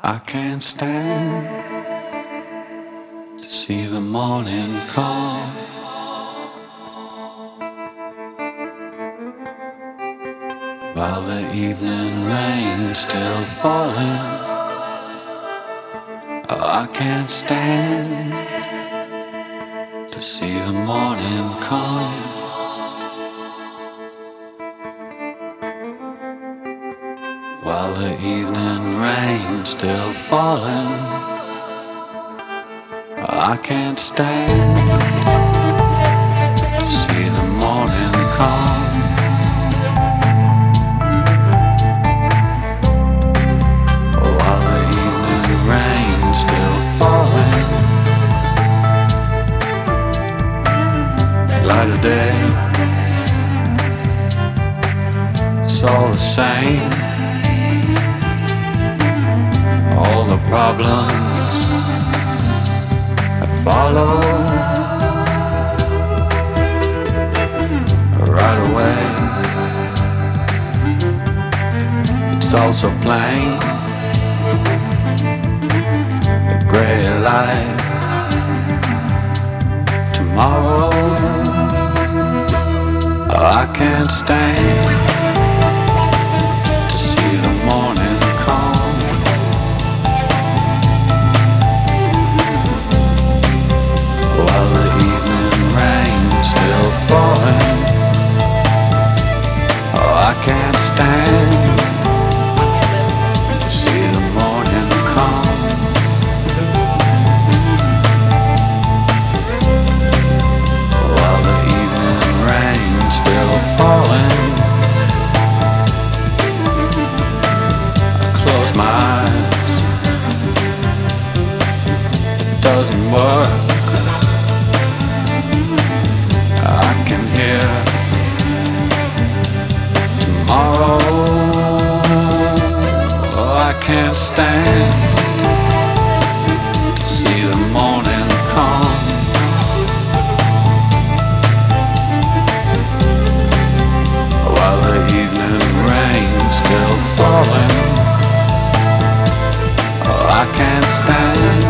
I can't stand to see the morning come while the evening rain's still falling. Oh, I can't stand to see the morning come while the evening rain's still falling. I can't stand to see the morning come while the evening rain's still falling. Light of day, it's all the same. All the problems that follow right away. It's also plain, the gray light tomorrow. I can't stand to see the morning come while the evening rain's still falling. Oh, I can't stand to see the morning come while the evening rain's still falling. I close my eyes, it doesn't work. I can hear tomorrow. Oh, I can't stand to see the morning come while the evening rain's still falling. Oh, I can't stand